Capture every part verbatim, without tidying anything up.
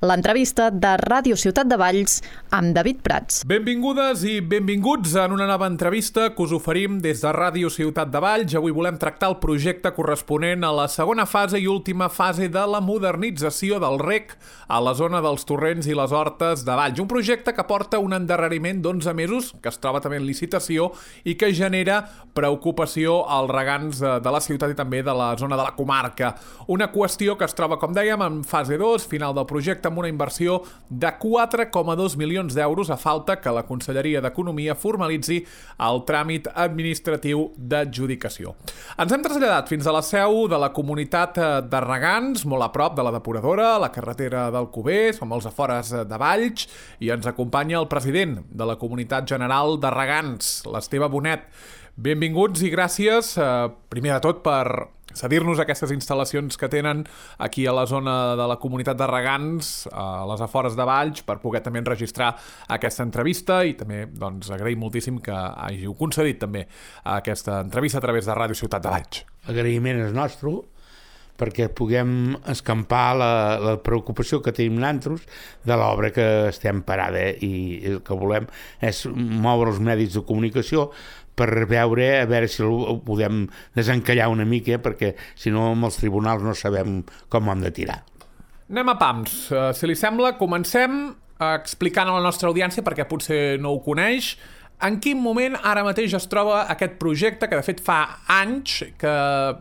l'entrevista de Ràdio Ciutat de Valls amb David Prats. Benvingudes i benvinguts en una nova entrevista que us oferim des de Ràdio Ciutat de Valls. Avui volem tractar el projecte corresponent a la segona fase i última fase de la modernització del rec a la zona dels Torrents i les Hortes de Valls. Un projecte que porta un endarreriment d'onze mesos, que es troba també en licitació i que genera preocupació als regants de la ciutat i també de la zona de la comarca. Una qüestió que es troba, com dèiem, en fase dos, final del projecte, amb una inversió de quatre coma dos milions d'euros, a falta que la Conselleria d'Economia formalitzi el tràmit administratiu d'adjudicació. Ens hem traslladat fins a la seu de la comunitat de regants, molt a prop de la depuradora, a la carretera d'Alcover, som als afores de Valls, i ens acompanya el president de la Comunitat General de Regants, l'Esteve Bonet. Benvinguts i gràcies, eh, primer de tot, per cedir-nos aquestes instal·lacions que tenen aquí a la zona de la comunitat de regants, a les afores de Valls, per poder també enregistrar aquesta entrevista i també doncs, agraïm moltíssim que hàgiu concedit també aquesta entrevista a través de Ràdio Ciutat de Valls. L'agraïment és nostre perquè puguem escampar la, la preocupació que tenim nosaltres de l'obra que estem parada i el que volem és moure els medis de comunicació per veure a veure si ho podem desencallar una mica, perquè si no amb els tribunals no sabem com ho hem de tirar. Anem a pams. Uh, si li sembla, comencem explicant a la nostra audiència, perquè potser no ho coneix, en quin moment ara mateix es troba aquest projecte, que de fet fa anys que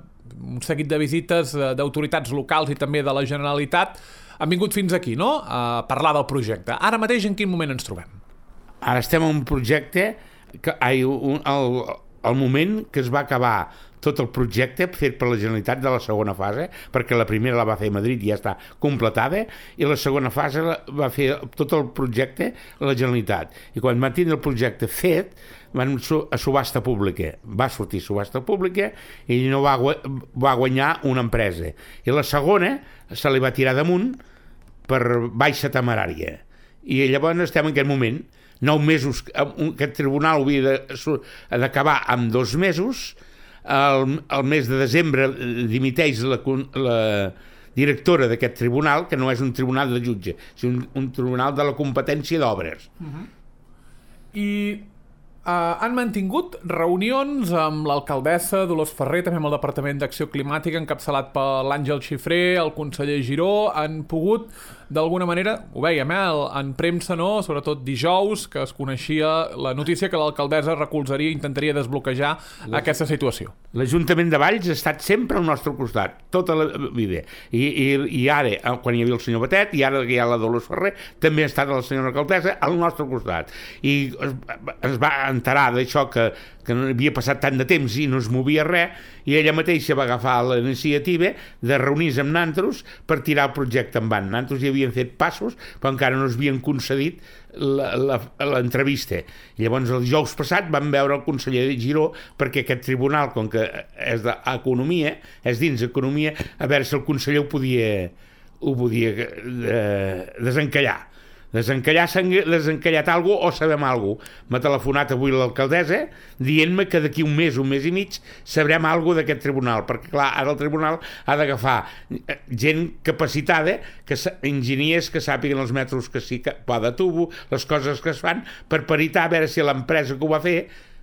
un seguit de visites d'autoritats locals i també de la Generalitat han vingut fins aquí, no?, a parlar del projecte. Ara mateix en quin moment ens trobem? Ara estem en un projecte que ai, un, el, el moment que es va acabar tot el projecte fet per la Generalitat de la segona fase, perquè la primera la va fer a Madrid i ja està completada, i la segona fase la va fer tot el projecte la Generalitat. I quan va tindre el projecte fet, van a subhasta pública. Va sortir subhasta pública i no va, va guanyar una empresa. I la segona se li va tirar damunt per baixa temerària. I llavors estem en aquest moment. Nou mesos, aquest tribunal havia d'acabar amb dos mesos, el, el mes de desembre dimiteix la, la directora d'aquest tribunal, que no és un tribunal de jutge, sinó un, un tribunal de la competència d'obres. Uh-huh. I uh, han mantingut reunions amb l'alcaldessa Dolors Ferrer, també amb el Departament d'Acció Climàtica, encapçalat per l'Àngel Xifré, el conseller Giró, han pogut d'alguna manera, ho veiem, eh, en premsa, no?, sobretot dijous, que es coneixia la notícia que l'alcaldessa recolzaria i intentaria desbloquejar la... aquesta situació. L'Ajuntament de Valls ha estat sempre al nostre costat, tota la vida. I, i, i ara, quan hi havia el senyor Batet, i ara que hi ha la Dolors Ferrer, també ha estat la senyora alcaldessa al nostre costat. I es, es va enterar d'això que, que no havia passat tant de temps i no es movia res, i ella mateixa va agafar la iniciativa de reunir-se amb nosaltres per tirar el projecte endavant. Nosaltres hi havien fet passos, però encara no es havien concedit l'entrevista. Llavors, el dijous passat vam veure el conseller Giró, perquè aquest tribunal, com que és d'economia, és dins d'economia, a veure si el conseller ho podia, ho podia eh, desencallar. Desencallar, desencallat alguna cosa o sabem alguna cosa. M'ha telefonat avui l'alcaldessa dient-me que d'aquí un mes, un mes i mig, sabrem alguna cosa d'aquest tribunal, perquè clar, ara el tribunal ha d'agafar gent capacitada, que, enginyers que sàpiguen els metres que sí que va de tubo, les coses que es fan, per peritar a veure si l'empresa que ho va fer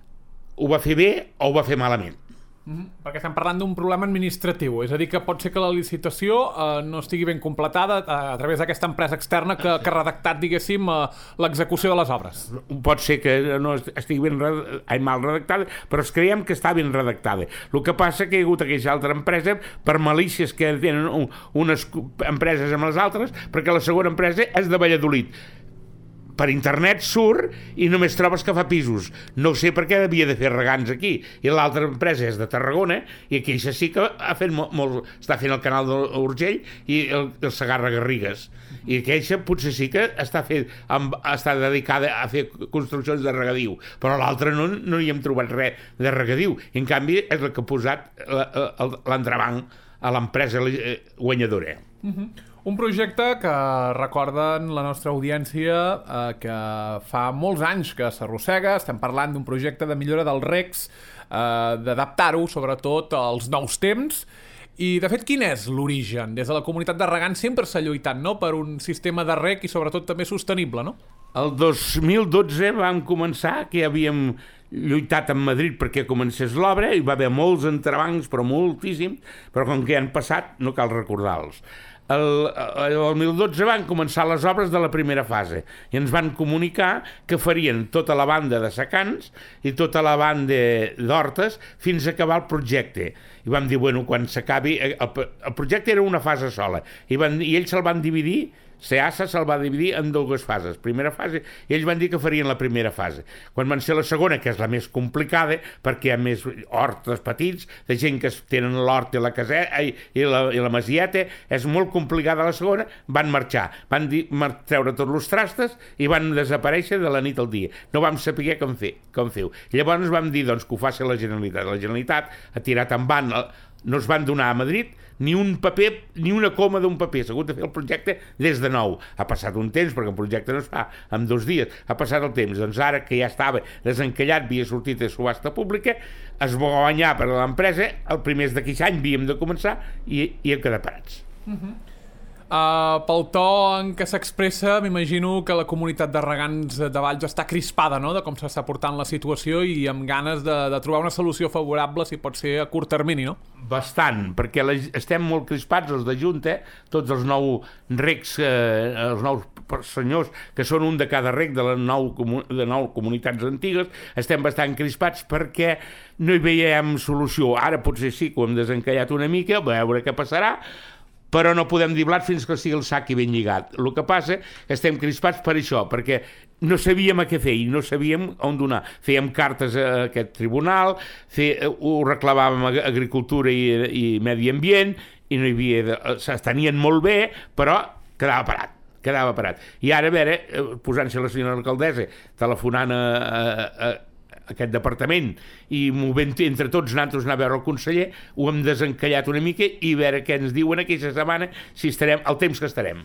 ho va fer bé o ho va fer malament. Mm-hmm. Perquè estem parlant d'un problema administratiu, és a dir, que pot ser que la licitació eh, no estigui ben completada a, a través d'aquesta empresa externa que, que ha redactat, diguéssim, eh, l'execució de les obres. Pot ser que no estigui ben ai, mal redactada, però es creiem que està ben redactada. El que passa que hi ha hagut aquella altra empresa per malícies que tenen un, unes empreses amb les altres, perquè la segona empresa és de Valladolid. Per internet surt i només trobes que fa pisos. No sé per què havia de fer regants aquí. I l'altra empresa és de Tarragona i aquí sí que ha fet molt, molt, està fent el canal d'Urgell i el, el Segarra-Garrigues. I aquella potser sí que està, fet, amb, està dedicada a fer construccions de regadiu, però l'altra no, no hi hem trobat res de regadiu. I en canvi és el que ha posat l'entrebanc a l'empresa guanyadora. Uh-huh. Un projecte que recorden la nostra audiència eh, que fa molts anys que s'arrossega. Estem parlant d'un projecte de millora dels recs, eh, d'adaptar-ho sobretot als nous temps I, de fet, quin és l'origen? Des de la comunitat de regants sempre s'ha lluitat, no?, per un sistema de reg i, sobretot, també sostenible, no? El dos mil dotze vam començar, que havíem lluitat en Madrid perquè comencés l'obra, i va haver molts entrebancs, però moltíssims, però com que han passat, no cal recordar-los. El, el dos mil dotze van començar les obres de la primera fase i ens van comunicar que farien tota la banda de secans i tota la banda d'hortes fins a acabar el projecte. I vam dir, bueno, quan s'acabi... El, el projecte era una fase sola i, van, i ells se'l van dividir. SEASA se'l va dividir en dues fases. Primera fase, i ells van dir que farien la primera fase. Quan van ser la segona, que és la més complicada, perquè hi ha més hortes petits, de gent que tenen l'hort i la caseta i, i, la, i la masieta, és molt complicada la segona, van marxar. Van dir, treure tots els trastes i van desaparèixer de la nit al dia. No vam saber com fer, com fer-ho. Llavors vam dir, doncs, que ho faci la Generalitat. La Generalitat ha tirat en van, no es van donar a Madrid ni un paper, ni una coma d'un paper. S'ha hagut de fer el projecte des de nou. Ha passat un temps, perquè el projecte no es fa en dos dies. Ha passat el temps. Doncs ara que ja estava desencallat, havia sortit de subhasta pública, es va guanyar per a l'empresa, el primer d'aquest any havíem de començar i, i hem quedat parats. Uh-huh. Uh, pel to en què s'expressa, m'imagino que la comunitat de regants de Valls està crispada, no?, de com s'està portant la situació i amb ganes de, de trobar una solució favorable, si pot ser a curt termini, no? Bastant, perquè la, estem molt crispats, els de Junta, tots els nou regs, eh, els nous senyors, que són un de cada reg de les nou, de nou comunitats antigues, estem bastant crispats perquè no hi veiem solució. Ara potser sí que ho hem desencallat una mica, a veure què passarà, però no podem dir blat fins que sigui el sac i ben lligat. El que passa que estem crispats per això, perquè no sabíem a què fer i no sabíem on donar. Fèiem cartes a aquest tribunal, fe, ho reclamàvem a Agricultura i, i Medi Ambient, i no hi havia... Es tenien molt bé, però quedava parat. quedava parat. I ara, a veure, posant-se la senyora alcaldessa, telefonant a, a, a aquest departament i movent entre tots nosaltres anar a veure el conseller, ho hem desencallat una mica i veure què ens diuen aquesta setmana, si estarem el temps que estarem.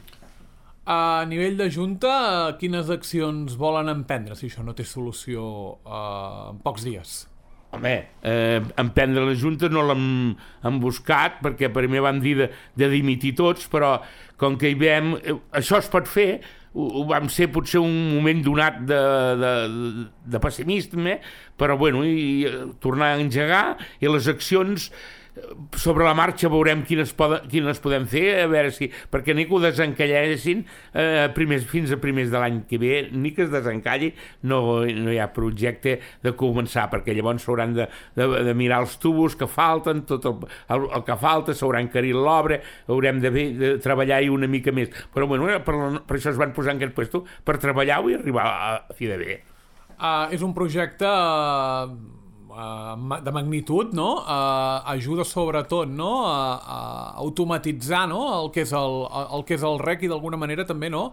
A nivell de Junta, quines accions volen emprendre si això no té solució uh, en pocs dies? Home, eh, emprendre la Junta no l'hem hem buscat, perquè primer vam dir de, de dimitir tots, però com que hi veiem, eh, això es pot fer, ho, ho vam ser potser un moment donat de, de, de pessimisme, però bueno, i, i tornar a engegar, i les accions sobre la marxa veurem quines, poden, quines podem fer, a veure si, perquè ni que ho desencallessin eh, primers, fins a primers de l'any que ve, ni que es desencalli, no, no hi ha projecte de començar, perquè llavors s'hauran de, de, de mirar els tubos que falten, tot el, el, el que falta, s'haurà encarit l'obra, haurem de, de treballar-hi una mica més. Però bueno, per, per això es van posar en aquest puesto, per treballar-ho i arribar a, a fi de bé. Uh, és un projecte... Uh... Uh, de magnitud, no? Uh, ajuda sobretot, no? A, a automatitzar, no? El que és el, el que és el rec i d'alguna manera també, no?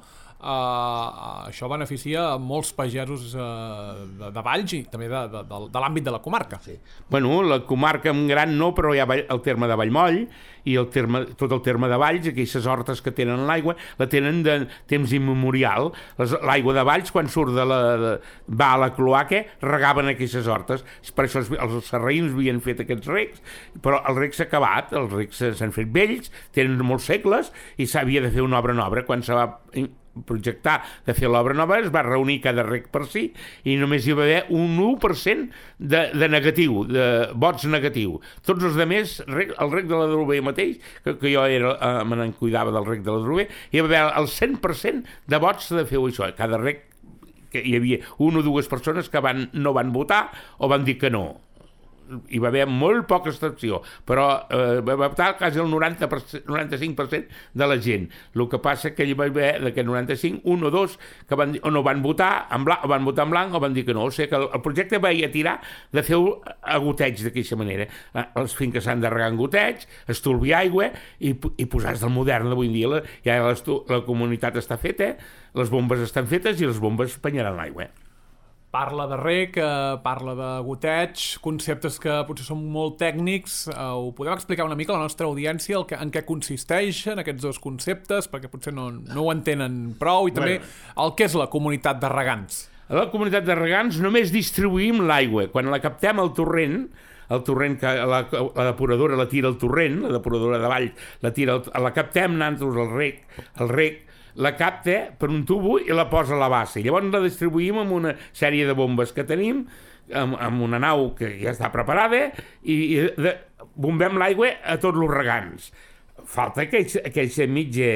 Uh, això beneficia molts pagesos uh, de, de Valls i també de, de, de, de l'àmbit de la comarca. Sí. Bueno, la comarca en gran no, però hi ha el terme de Vallmoll i el terme, tot el terme de Valls, aquestes hortes que tenen l'aigua, la tenen de temps immemorial. L'aigua de Valls, quan surt de la, de, va a la cloaca, regaven aquestes hortes. Per això els, els sarraïns havien fet aquests recs, però el rec s'ha acabat, els recs s'han fet vells, tenen molts segles i s'havia de fer una obra nova. Quan se va projectar de fer l'obra nova, es va reunir cada rec per si i només hi va haver un u per cent de, de negatiu, de vots negatiu. Tots els altres, el rec de la Drober mateix, que, que jo era, eh, me n'en cuidava del rec de la Drober, hi va haver el cent per cent de vots de fer això. Cada rec, que hi havia una o dues persones que van, no van votar o van dir que no. Hi va haver molt poca abstenció, però eh, va votar quasi el noranta per cent, noranta-cinc per cent de la gent. El que passa que hi va haver d'aquest noranta-cinc, un o dos que van, o no van votar en blanc, o van votar en blanc o van dir que no. O sigui que el, el projecte va a tirar de fer a goteig d'aquesta manera. Les finques s'han de regar en goteig, estolviar aigua i, i posar-se del modern d'avui en dia. La, ja la, la comunitat està feta, les bombes estan fetes i les bombes penyaran l'aigua. Parla de rec, eh, parla de goteig, conceptes que potser són molt tècnics. Eh, ho podem explicar una mica a la nostra audiència el que, en què consisteixen aquests dos conceptes, perquè potser no, no ho entenen prou, i també bueno. El que és la comunitat de regants. A la comunitat de regants només distribuïm l'aigua. Quan la captem al torrent, el torrent que la, la depuradora la tira al torrent, la depuradora de vall la tira, al, la captem nosaltres el rec, el rec la capta per un tubo i la posa a la base. Llavors la distribuïm amb una sèrie de bombes que tenim, amb, amb una nau que ja està preparada, i, i de, bombem l'aigua a tots els regants. Falta aquella, aquella mitja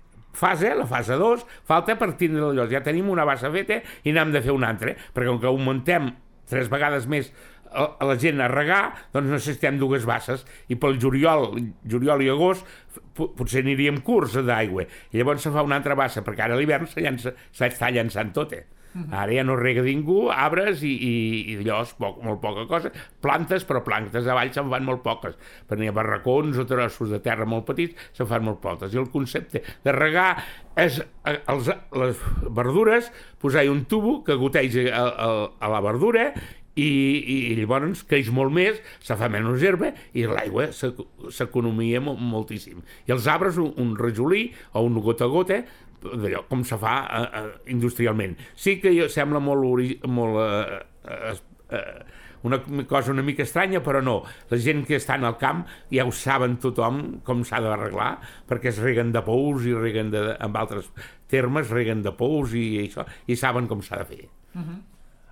fase, la fase dos, falta per tindre allò. Ja tenim una base feta i n'hem de fer una altra, perquè com que augmentem tres vegades més a la gent a regar, doncs necessitem dues basses, i pel juliol, juliol i agost potser aniríem curts d'aigua, i llavors se fa una altra bassa, perquè ara a l'hivern s'està llançant tot, eh? Ara ja no rega ningú, arbres i, i, i allò és poc, molt poca cosa, plantes, però plantes de vall se'n fan molt poques, perquè hi ha barracons o trossos de terra molt petits, se'n fan molt poques, i el concepte de regar és els, les verdures, posar-hi un tubo que goteja a, a, a la verdura, i, i llavors creix molt més, se fa menys herba i l'aigua s'economia moltíssim. I els arbres, un, un rajolí o un gota a gota, d'allò com se fa uh, uh, industrialment. Sí que sembla molt, ori molt uh, uh, uh, una cosa una mica estranya, però no. La gent que està en el camp ja ho saben tothom com s'ha d'arreglar, perquè es reguen de pous i reguen de, amb altres termes, reguen de pous i això, i saben com s'ha de fer. Uh -huh.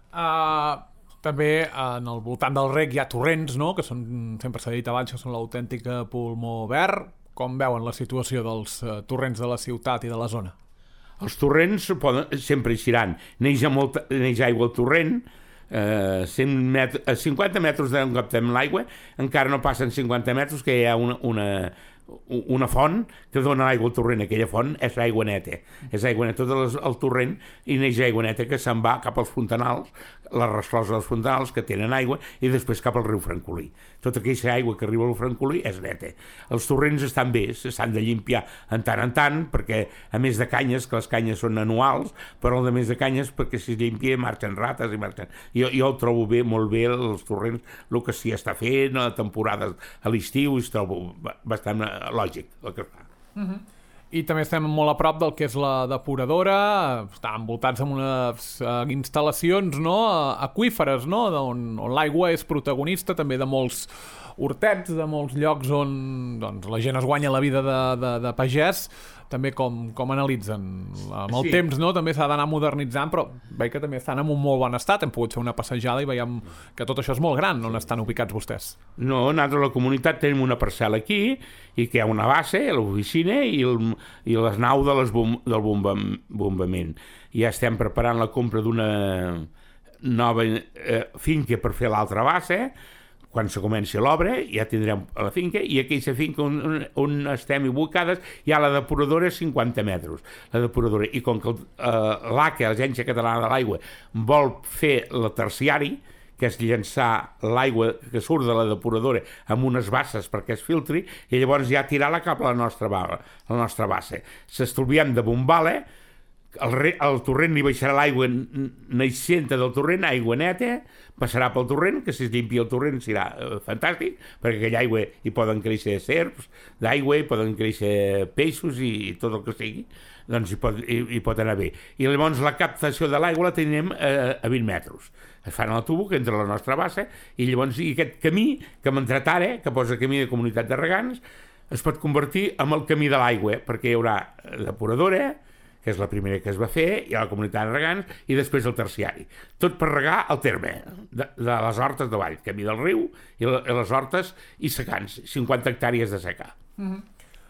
uh... També en el voltant del rec hi ha torrents, no? Que són, sempre s'ha dit abans, que són l'autèntica pulmó verd. Com veuen la situació dels uh, torrents de la ciutat i de la zona? Els torrents poden, sempre eixiran. Neix, molta, neix aigua al torrent, eh, cent metres, a cinquanta metres d'on captem l'aigua, encara no passen cinquanta metres que hi ha una, una, una font que dona aigua al torrent. Aquella font és aigua neta. És aigua neta tot el torrent i neix aigua neta que se'n va cap als fontanals, les rescloses dels fontanals que tenen aigua, i després cap al riu Francolí. Tota aquesta aigua que arriba al Francolí és neta. Els torrents estan bé, s'han de limpiar en tant en tant, perquè a més de canyes, que les canyes són anuals, però el de més de canyes perquè si es limpia marxen rates i marxen. Jo, jo el trobo bé, molt bé, els torrents, el que s'hi està fent, a temporades a l'estiu, es trobo bastant lògic el que fa. Uh-huh. I també estem molt a prop del que és la depuradora, estan envoltats amb unes uh, instal·lacions, no? Aqüíferes, no? On, on l'aigua és protagonista també de molts hortets, de molts llocs on doncs, la gent es guanya la vida de, de, de pagès. També com, com analitzen? Amb el sí. temps, no? També s'ha d'anar modernitzant, però veig que també estan en un molt bon estat. Hem pogut fer una passejada i veiem que tot això és molt gran, on estan ubicats vostès. No, nosaltres a la comunitat tenim una parcel·la aquí, i que hi ha una base, l'oficina i, el, i les naus de les bom, del bomba, bombament. I ja estem preparant la compra d'una nova eh, finca per fer l'altra base. Quan se comenci l'obra ja tindrem la finca, i aquella finca on, on estem ubicades hi ha la depuradora a cinquanta metres. La depuradora, i com que eh, l'A C A, l'Agència Catalana de l'Aigua, vol fer el terciari, que és llançar l'aigua que surt de la depuradora amb unes basses perquè es filtri, i llavors ja tirar-la cap a la nostra, a la nostra base. S'estalviem de bombar-la, el, re, el torrent li baixarà l'aigua naixenta del torrent, aigua neta, passarà pel torrent, que si es limpia el torrent serà eh, fantàstic, perquè aquella aigua hi poden créixer serps d'aigua, hi poden créixer peixos i, i tot el que sigui, doncs hi pot, hi, hi pot anar bé. I llavors la captació de l'aigua la tenim eh, a vint metres. Es fan el tubo que entra a la nostra base, i llavors i aquest camí que hem entrat ara, que posa camí de comunitat de regants, es pot convertir en el camí de l'aigua, perquè hi haurà depuradora, que és la primera que es va fer, hi ha la comunitat de regants, i després el terciari. Tot per regar el terme de, de les hortes de vall, camí del riu, i les hortes i secants, cinquanta hectàrees de secà. Mm-hmm.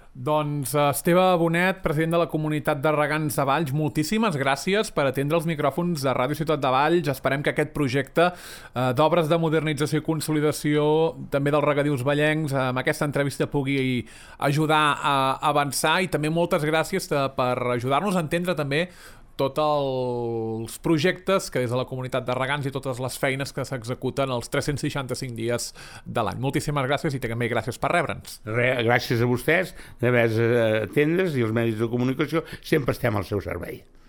Doncs Esteve Bonet, president de la comunitat de regants de Valls, moltíssimes gràcies per atendre els micròfons de Ràdio Ciutat de Valls. Esperem que aquest projecte eh, d'obres de modernització i consolidació també dels regadius vallencs eh, amb aquesta entrevista pugui ajudar a avançar, i també moltes gràcies eh, per ajudar-nos a entendre també tots els projectes que des de la comunitat de regants i totes les feines que s'executen els tres-cents seixanta-cinc dies de l'any. Moltíssimes gràcies, i també gràcies per rebre'ns. Gràcies a vostès d'haver atendre's, i els medis de comunicació sempre estem al seu servei.